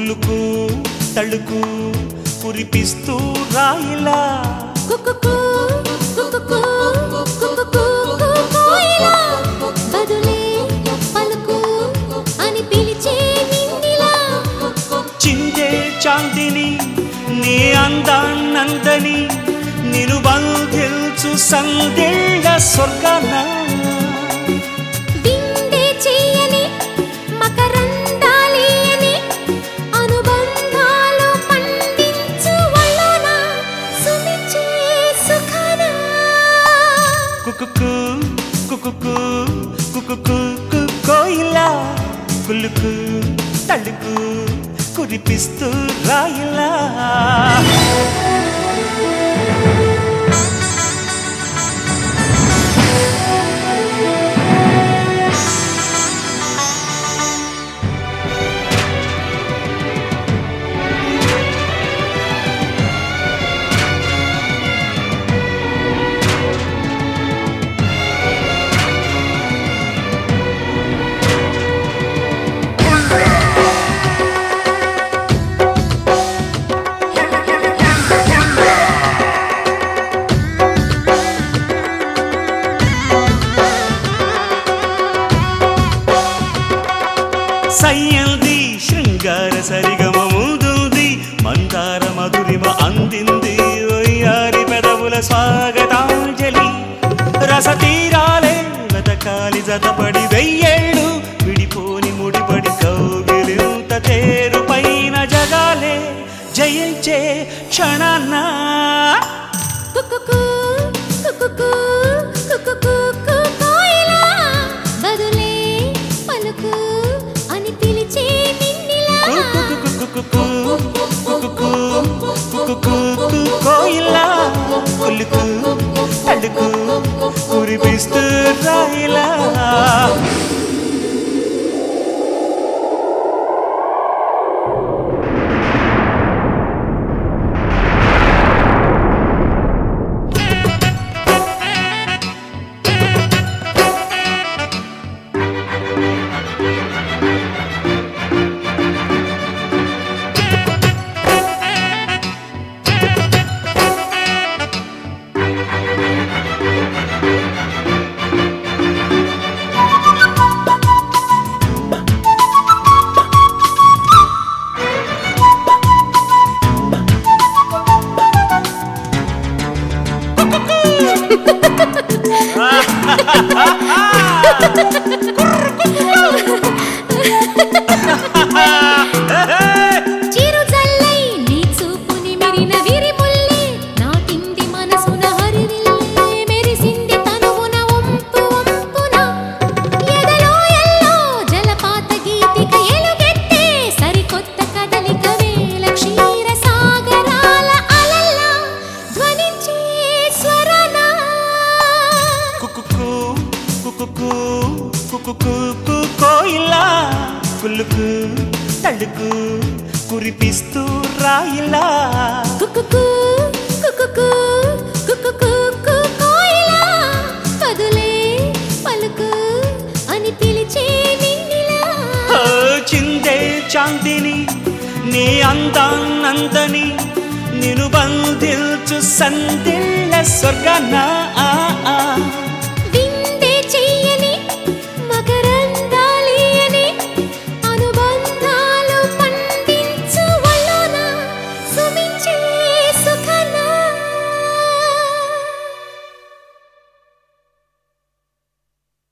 కులుకు తళుకు కురిపిస్తూ రాయిలా కుకుకు కుకుకు కుకుకు కోయిలా బదులే పలుకు అని పిలిచే నిన్నిలా చిందే చాందిని నీ అందాన్నందని నిను బంధిల్చు సందేళ స్వర్గాన విందే చెయ్యని మకరందాలేయని అనుబంధాలు పండించు వల్లన సుమిచే సుఖాన కుకుకు కుకుకు కుకుకు కోయిలా కులుకు తళుకు కురిపిస్తూ రాయిలా సయ్యంది శృంగార సరిగమ ముందుంది మందార మధురిమ అందింది ఒయ్యారి పెదవుల స్వాగతాంజలి రసతీరాలే వెతకాలి జతపడి వెయ్యేళ్ళు విడిపోని ముడిపడి కౌగిలింత తేరు పైన జగాలే జయించే క్షణాన్న కుకుకు కుకుకు కుకుకు కోయిలా బదులే పలుకు అని పిలిచే నిన్నిలా కోయిలా కులుకు తళుకు కురిపిస్తూ రాయిలా చిరు జల్లై నీ చూపుని మెరిన విరిముల్లే నాటింది మనసున హరివిల్లే మెరిసింది తనువున వంపు వంపున ఎదలో ఎల్లో జలపాత గీతిక ఎలుగెత్తే సరికొత్త కదలిక వేల క్షీర సాగరాల అలల్లా ధ్వనించే స్వరన కుకుకు కుకుకు కుకుకు కోయిలా కులుకు తళుకు కురిపిస్తూ రాయిలా కుకుకు కుకుకు కుకుకు కోయిలా బదులే పలుకు అని పిలిచే నిన్నిలా చిందే చాందిని నీ అందాన్నందని నిను బంధిల్చు సందేళ స్వర్గాన